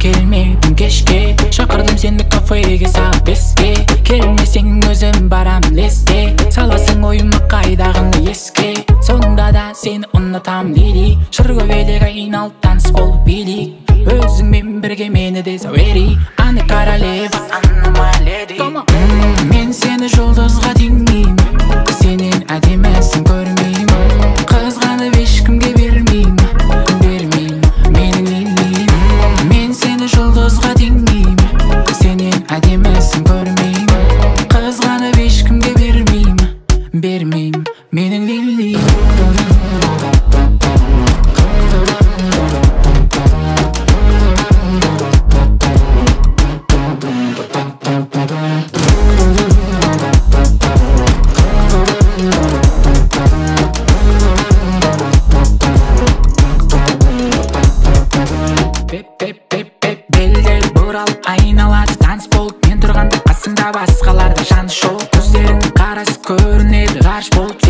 келмедің кешке, шақырдым сені кафеге сағат 5-ке. Келмесең өзім барам лесте, саласың ойыма қайдағыны еске. Сонда да сені ұнатам лили, шыргөбелек айналып таныс болып билик. Өзіңмен бірге мені де зауери, аны королева, аны my lady. Мен сені жұлдызға теңеймін, сенен әдемісін көрмеймін. Қызғанып ешкімге бермеймін, менің лилиім. Мен сені жұлдызға теңеймін, сенен әдемісін көрмеймін. Қызғанып ешкімге бермеймін, менің лилиім. Белдер бұралып айналады таныс болып, мен тұрғанда қасыңда басқаларда жаны шолып. Көздерің қарасы көрінеді ғарыш болып.